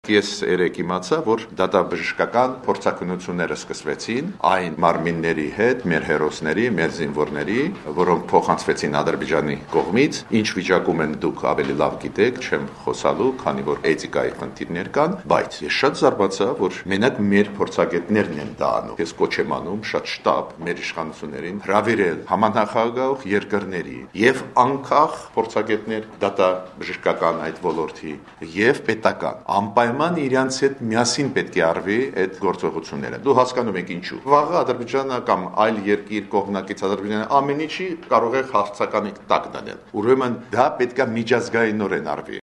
Ես երեք իմացա, որ դատաբժշկական փորձակնությունները սկսվեցին այն մարմինների հետ, մեր հերոսների, մեր զինվորների, որոնք փոխանցվեցին Ադրբեջանի կողմից, ինչ վիճակում են դուք ավելի լավ գիտեք, չեմ խոսալու, քանի որ էթիկայի խնդիրներ կան, բայց ես շատ զարմացա, որ մենակ մեր փորձագետներն են դա անում։ Ես կոչ եմ անում շատ շտապ մեր իշխանություններին հրավիրել համանախագահող երկրների եւ անկախ փորձագետներ դատաբժշկական այդ ոլորտի եւ պետական անպայման իրանց հետ միասին պետք է արվի այդ գործողությունները։ Դու հասկանում եք ինչու։ Վաղը Ադրբեջանը կամ այլ երկիր կողմնակից Ադրբեջանը ամեն ինչի կարող է հարցականի տակ դնել։ Ուրեմն դա պետք է միջազգայինորեն արվի։